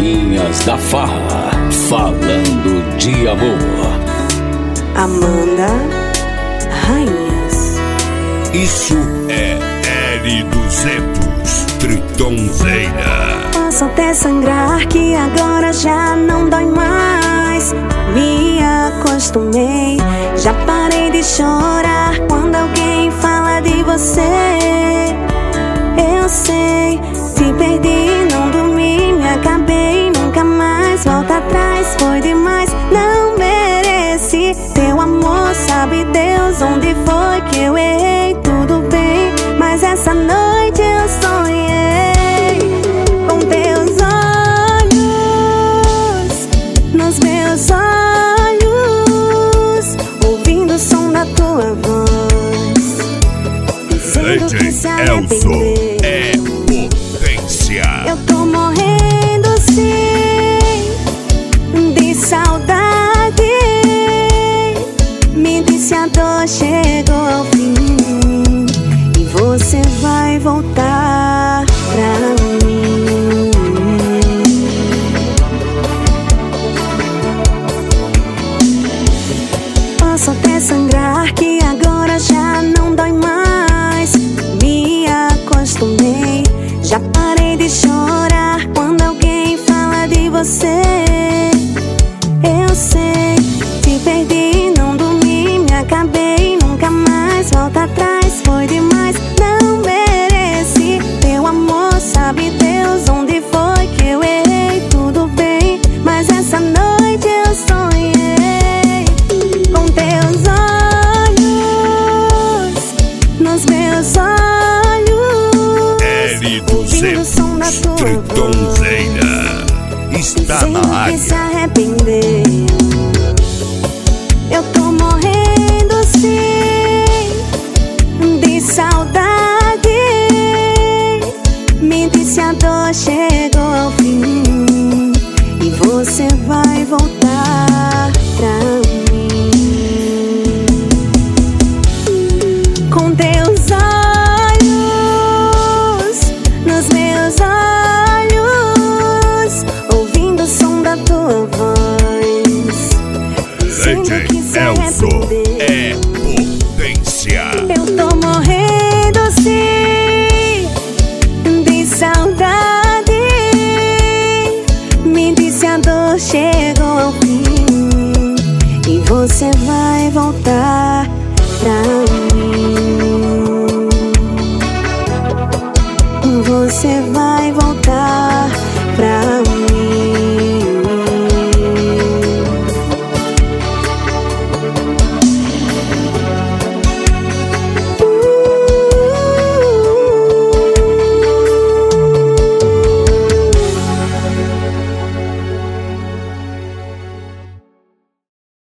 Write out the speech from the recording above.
rainhas da farra, falando de amor. Amanda, Rainhas. Isso é L200, Tritonzeira. Posso até sangrar que agora já não dói mais. Me acostumei, já parei de chorar quando alguém fala de você. Eu sei, te perdi, não dormi, me acabei, nunca mais volta atrás, foi demais, não mereci teu amor, sabe Deus onde foi que eu errei, tudo bem, mas essa noite eu sonhei com teus olhos, nos meus olhos, ouvindo o som da tua voz, dizendo que se arrependeu. É potência. Eu tô morrendo sim de saudade. Me disse a dor chegou ao fim e você vai voltar pra mim. Posso até sangrar que agora já não dói mais. Me acostumei, já parei de chorar quando alguém fala de você. Eu sei, te perdi, não dormi, me acabei, nunca mais volta atrás, foi demais, não mereci teu amor, sabe Deus onde foi que eu errei, tudo bem, mas essa noite eu sonhei com teus olhos, nos meus olhos, L200, Tritonzeira. Está na que se área. arrependeu. Eu tô morrendo sim de saudade. Me disse a dor chegou ao fim e você vai voltar pra mim. Com teus olhos, nos meus olhos, ouvindo o som da tua voz, dizendo que se arrependeu. É potência. Eu tô morrendo sim de saudade. Me disse a dor chegou ao fim e você vai voltar pra mim. Você vai